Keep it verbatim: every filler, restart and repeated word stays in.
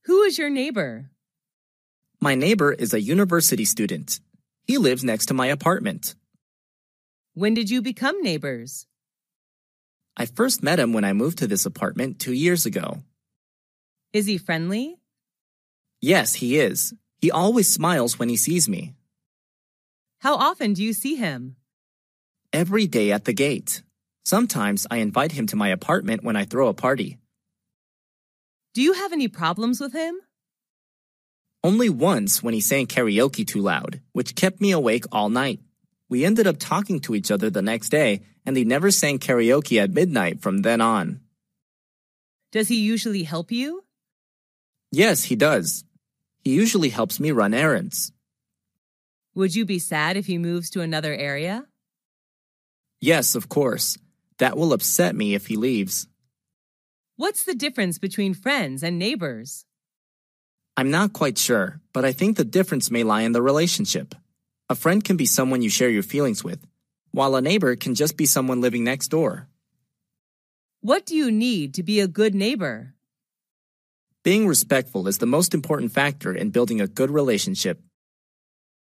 Who is your neighbor? My neighbor is a university student. He lives next to my apartment. When did you become neighbors? I first met him when I moved to this apartment two years ago. Is he friendly? Yes, he is. He always smiles when he sees me. How often do you see him? Every day at the gate. Sometimes I invite him to my apartment when I throw a party. Do you have any problems with him? Only once when he sang karaoke too loud, which kept me awake all night. We ended up talking to each other the next day, and he never sang karaoke at midnight from then on. Does he usually help you? Yes, he does. He usually helps me run errands. Would you be sad if he moves to another area? Yes, of course. That will upset me if he leaves. What's the difference between friends and neighbors? I'm not quite sure, but I think the difference may lie in the relationship. A friend can be someone you share your feelings with, while a neighbor can just be someone living next door. What do you need to be a good neighbor? Being respectful is the most important factor in building a good relationship.